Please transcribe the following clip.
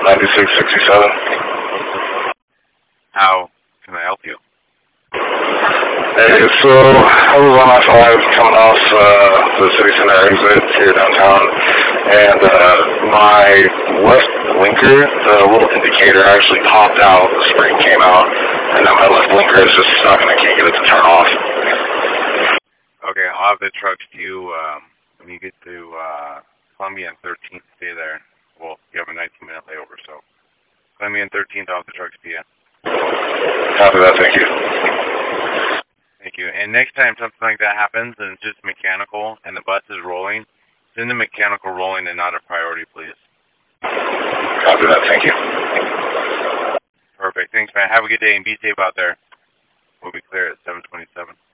9667. How can I help you? Hey, so I was on I-5 coming off the city center exit here downtown, and my left blinker, the little indicator actually popped out, the spring came out, and now my left blinker is just stuck and I can't get it to turn off. Okay, I'll have the trucks to you when you get to Columbia and 13th. Stay there. Well, you have a 19-minute layover, so Columbia and 13th, I'll have the trucks to you. Copy that, thank you. Thank you. And next time something like that happens and it's just mechanical and the bus is rolling, send the mechanical rolling and not a priority, please. Copy that, thank you. Perfect. Thanks, man. Have a good day and be safe out there. We'll be clear at 7:27.